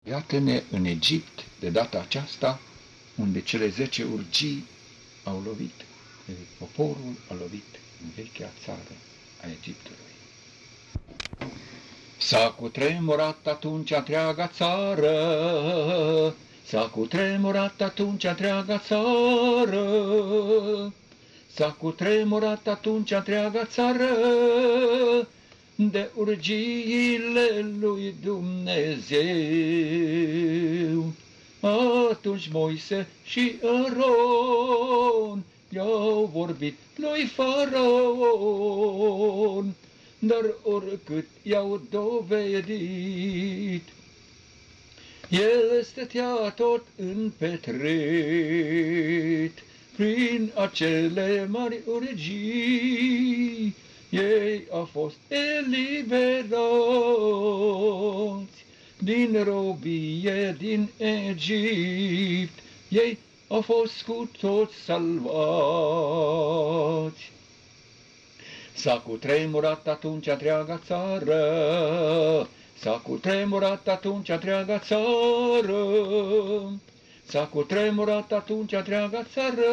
Iată-ne în Egipt, de data aceasta, unde cele 10 urgii au lovit. Poporul a lovit în vechea țară a Egiptului. S-a cutremurat atunci întreaga țară, s-a cutremurat atunci întreaga țară, s-a cutremurat atunci întreaga țară, de urgiile lui Dumnezeu. Atunci Moise și Aron i-au vorbit lui Faraon, dar oricât i-au dovedit, el stătea tot împetrit prin acele mari urgii. Ei au fost eliberați din robie din Egipt, ei au fost cu toți salvați. S-a cutremurat atunci întreaga țară, s-a cutremurat atunci întreaga țară, s-a cutremurat atunci întreaga țară,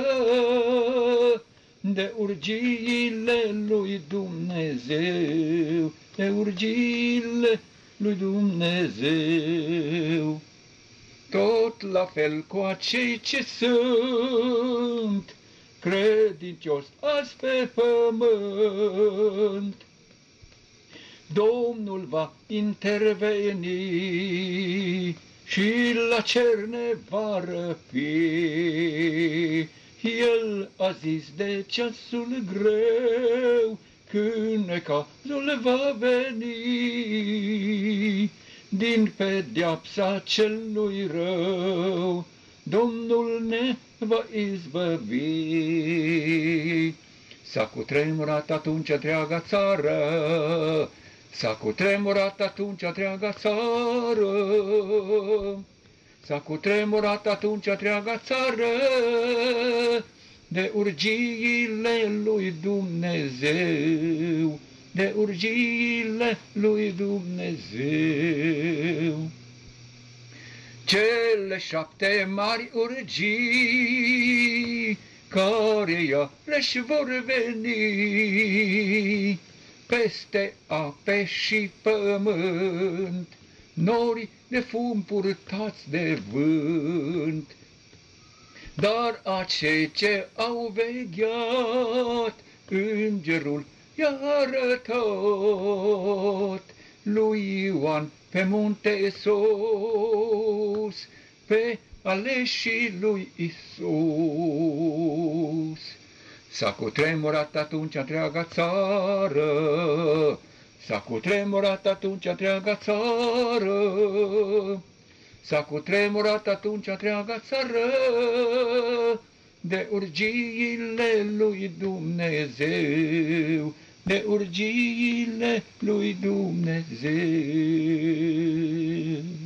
de urgiile lui Dumnezeu, de urgiile lui Dumnezeu. Tot la fel cu acei ce sunt credincios azi pe pământ, Domnul va interveni și la cer ne va răpi. El a zis de ceasul greu, când necazul va veni, din pedeapsa celui rău, Domnul ne va izbăvi. S-a cutremurat atunci întreaga țară, s-a cutremurat atunci întreaga țară, s-a cutremurat atunci întreaga țară, de urgiile lui Dumnezeu, de urgiile lui Dumnezeu. Cele 7 mari urgii, care iarăși vor veni peste ape și pământ, nori de fum purtați de vânt. Dar acei ce au vegheat, îngerul i-a arătat lui Ioan pe munte sus, pe aleșii lui Isus. S-a cutremurat atunci întreaga țară, s-a cutremurat atunci întreaga țară, s-a cutremurat atunci întreaga țară, de urgiile lui Dumnezeu, de urgiile lui Dumnezeu.